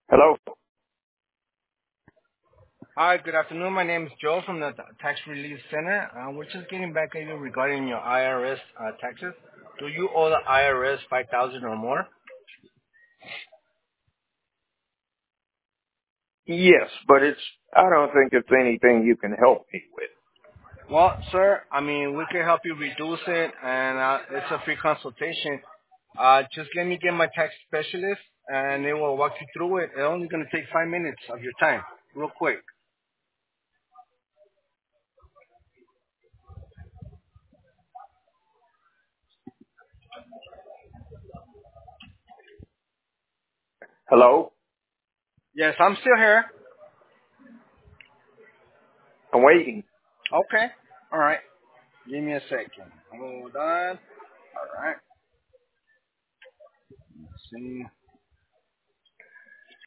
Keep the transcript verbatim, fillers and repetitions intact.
Hello? Hi, good afternoon. My name is Joe from the Tax Relief Center. Uh, we're just getting back at you regarding your I R S uh, taxes. Do you owe the I R S five thousand or more? Yes, but it's, I don't think it's anything you can help me with. Well, sir, I mean, we can help you reduce it, and uh, it's a free consultation. Uh, just let me get my tax specialist, and they will walk you through it. It's only going to take five minutes of your time, real quick. Hello? Yes, I'm still here. I'm waiting. Okay. All right. Give me a second. Hold on. All right. Let's see.